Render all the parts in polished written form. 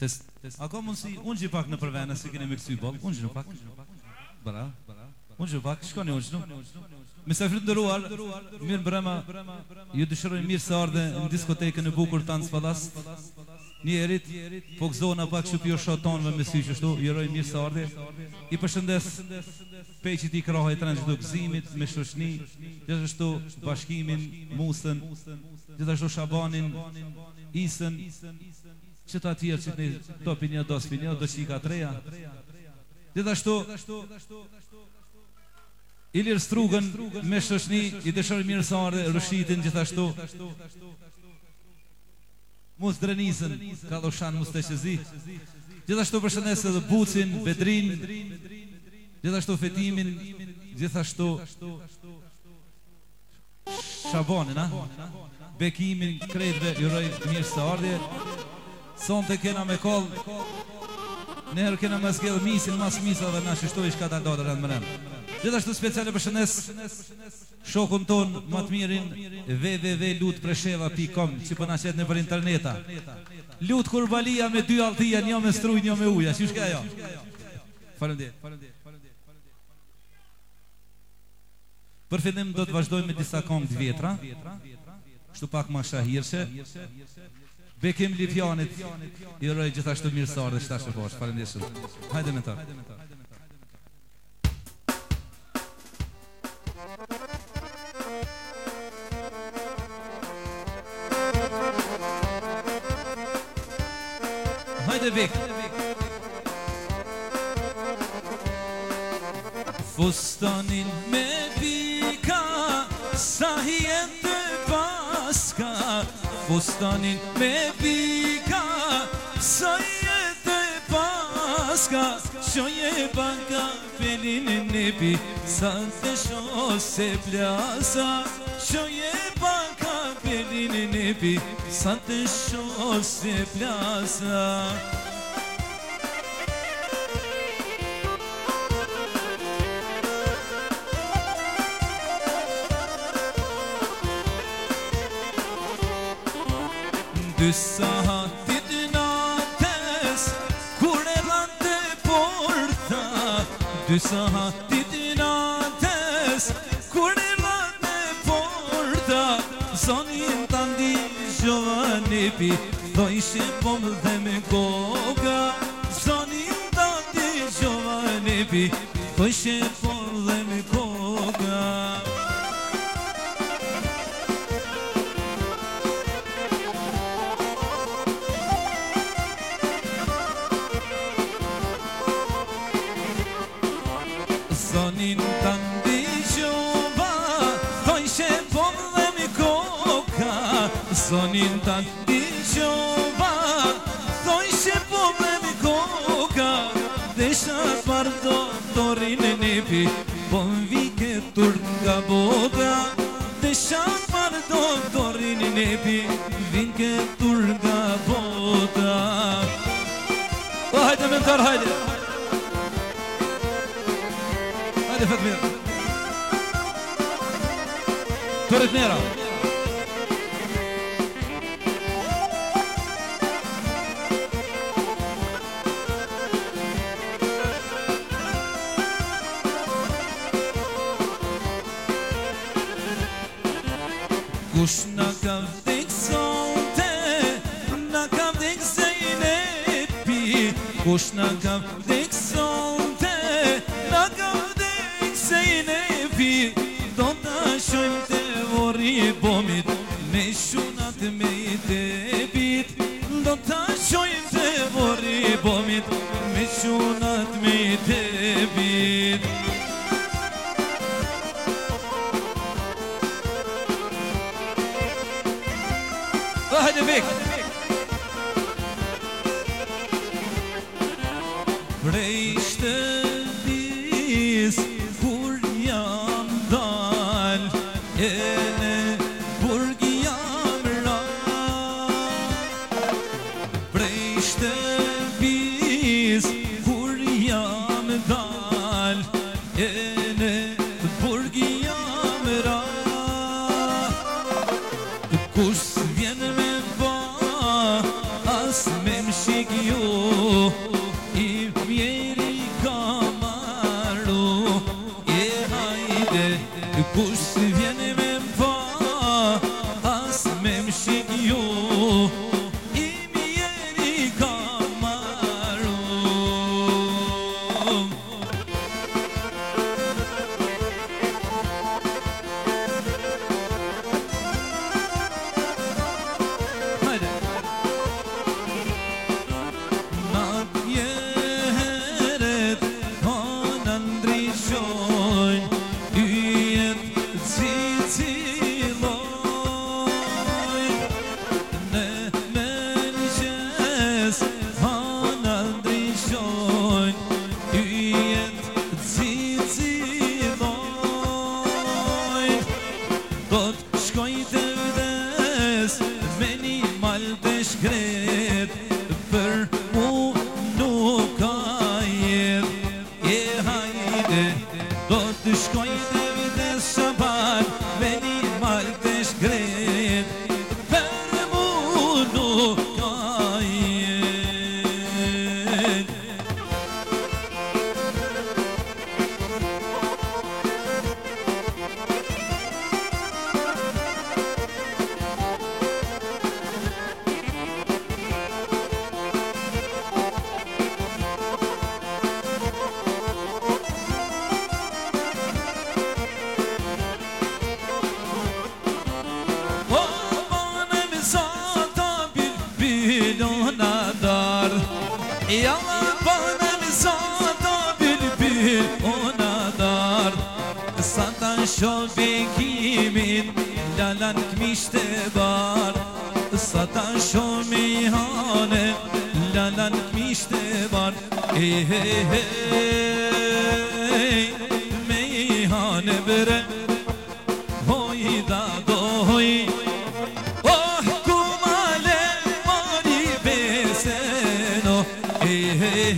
A ka mundsi, unë gjë pak në përvene, se keni me kësy ball, unë gjë pak. Bra. Unë gjë pak, shkoni unë gjë. Mysafirët nderuar, mirë mbrëma. Ju dëshiroj mirë se ardhe në diskotekën e bukur Tanz Pallas. Njerit, po gëzona pak që pjo shotonve me sy qështu, jëroj mirë se ardhe. I përshëndes peqit i krahaj të rëngjë do gëzimit, me shoshni, gjithashtu bashkimin, musën, gjithashtu Shabanin, Isën, që ta tjerë që të një do pinja, do s'pinja, do qika treja. Gjithashtu Ilir Strugën me shoshni, i dëshiroj mirë se ardhe, Rëshitin gjithashtu. Mus Drenisën, ka doshan mus të qëzi. Gjithashtu përshëndes edhe Bucin, Bedrin, gjithashtu Fetimin, gjithashtu Shabanin, Bekimin, krejtve, juroj mirë së ardhje. Son të kena me koll, nëherë kena me zgjedhë misin, mas misa dhe na qështu ishka ta do të rëndë mërem. Gjithashtu speciale përshëndes shokun ton më të mirin www.lutpresheva.com që përna qetë në për interneta. Lut Kurbalia me 2 altia, një me struj, një me uja. Që shka jo? Faleminderit. Për fillim do të vazhdojmë me disa këngë të vjetra. Kështu pak ma shahirëshe. Bekim Lipjanit i roj gjithashtu mirësar dhe shtashtë poshtë. Faleminderit shumë. Hajde me ta. Hajde Bek. Fustanin me pika, sa hijen të paska. Fustanin me pika, sa hijen të paska. Shoje banka pelin në pi, sa të shose plasa. Shoje banka pelin në pi, sa të shose plasa. Dy sahatit nates, kur e rante porta. Dy sahatit nates, kur e rante porta. Zonin të ndi Gjovanepi, thojshe pom dhe me koga. Zonin të ndi Gjovanepi, thojshe pom dhe me koga. Zonin të ndiqova, thojshe pom dhe mi koka. Zonin të ndiqova, thojshe pom dhe mi koka. Desha pardo torin e nepi, po vike turka boda. Desha pardo torin e nepi, vike turka boda. Hajde mentar, hajde. Fatmir Torret Nera Kush na ka vdek sonte, na ka vdek Zeynep'i. Kush na ka vdek sonte, na ka Zeynep'i. Do ta shojmë të vori bomit, me shunat me i tepit. Do ta shojmë të vori bomit, me shunat me i tepit. Hajde Bek. Prej shtëpis kur jam dal, e në burg jam ral. Prej shtëpis kur jam dal, e në burg jam ral. Kush vjen me ba, as me më shik ju I mjeri ka maru E hajde kush vjen me mpa As me mshik ju I mjeri ka maru Për mu nuk ka jet E hajde Do të shkoj të vdes shaban Me një mal të shkret Për mu nuk ka jet Jalla bana misata bilbil ona dar Sa ta shoh bekimin lalan kmishte bar Sa ta shoh mihane lalan kmishte bar Hey hey hey mihane bere Hoy da doy Hey hey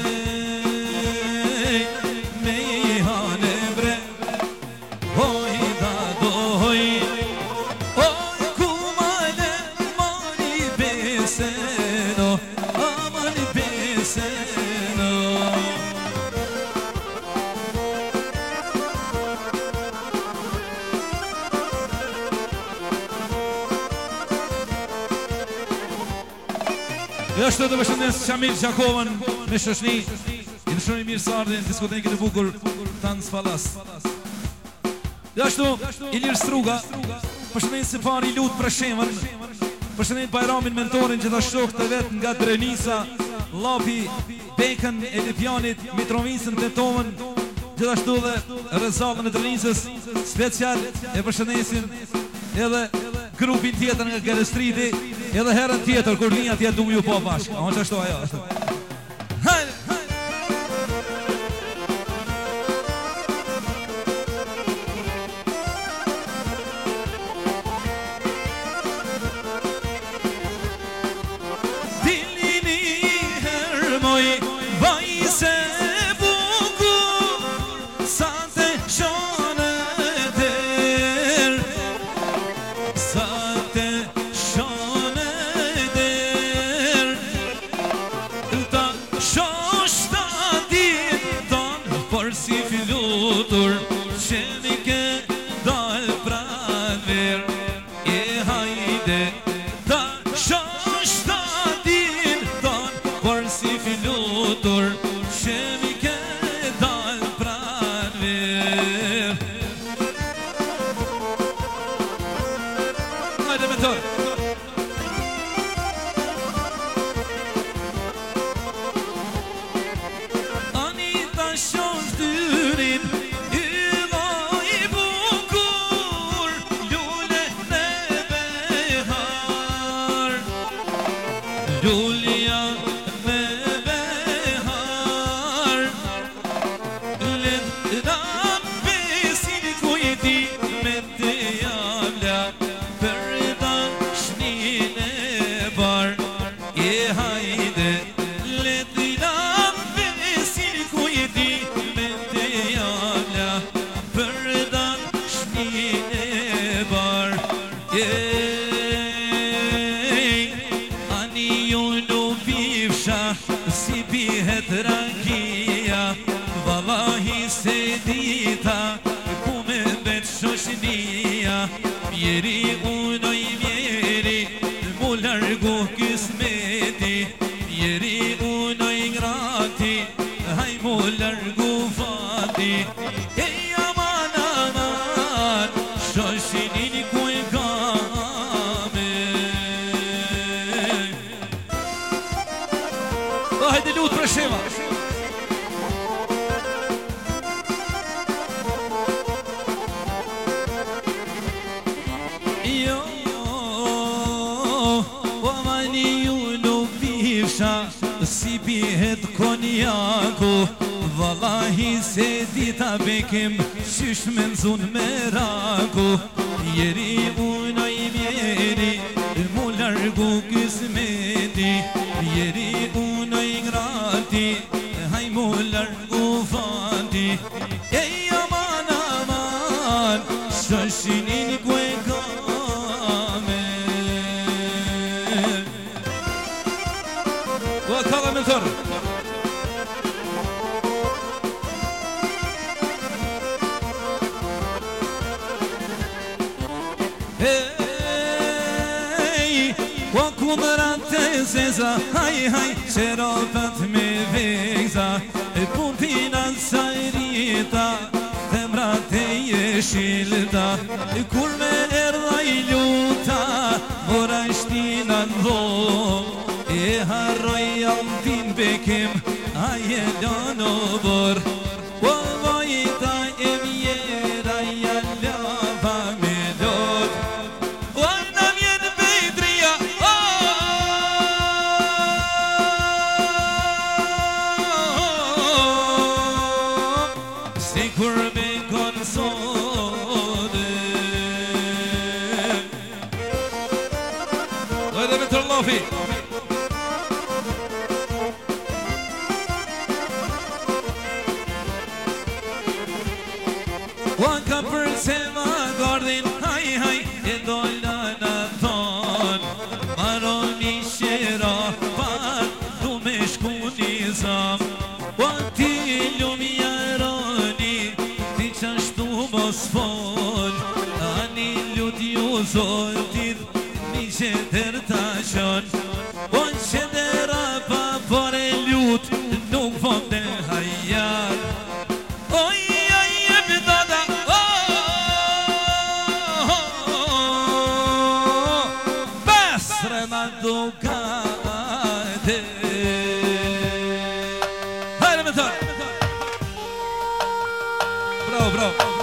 meyhane bre Hoy da doy Oy kumale mani beseno Aman beseno Jo është të përshëndes Shamil Gjakovën me shoshni I në shumë mirë sardin diskotekën e bukur Tanz Falas Jo është Ilir Struga Përshëndes se pari Lut Prashemën Përshëndet Bajramin mentorin gjithashtu këtë vetë nga Drenisa Lapi Bekën e Lipjanit Mitrovinsën të Tomën Gjithashtu dhe Rezallën e Drenisës Special e përshëndesin edhe grupin tjetër nga Galestriti Edhe herën tjetër, kur linja tjetër du ju po bashkë A që ashtu ajo Hajde Dilini hermoj Vajse bukur Sa te shone der Sa te shone Si filutur që mi ke dal pran ver E hajde ta shosh ta din ton Por si filutur që mi ke dal pran ver Hajde me tërë Julia me behar Led rabbe si kujti me te javla Për da shnin e bar E hajde Led rabbe si kujti me te javla Për da shnin e bar Ani ju lupi si pihet rakia Valahi se dita ku me bet shoshnia Mjeri unoj mjeri mu largu kismeti Mjeri unoj ngrati haj mu largu fati Ej aman aman shoshinin ku e kame Hajde lut për shema Jo, o mani ju nuk visha Si pihet konjaku Valahi se dita bekim Qysh me nzun me raku Jeri unoj mjeri Mu largu kismeti Jeri unoj ngrati Haj mu largu fati Ej aman aman Shoshinin kwe kame Wa kalla me tërë Hey, wa kumrate zeza, hay hay, şerafet mi veza, puntina sayrita, temrate yeşilda, kur me erdaj luta, vorashtina ndo, harroj altin bekim, ajelano bor, wa vajta emjera jallava me dot, Sikur me konsode Hajde me tërlofi Waka për se ma gardin Haj haj e dolla në ton Maroni shera par Du me shku një zam Ti lumi jaroni Ti qashtu mos fol Ani lut ju zotit Një qeder ta qon O qedera pa pare lut Nuk fonde hajar Oj, oj, e bidada Besre na dukate Bravo, bravo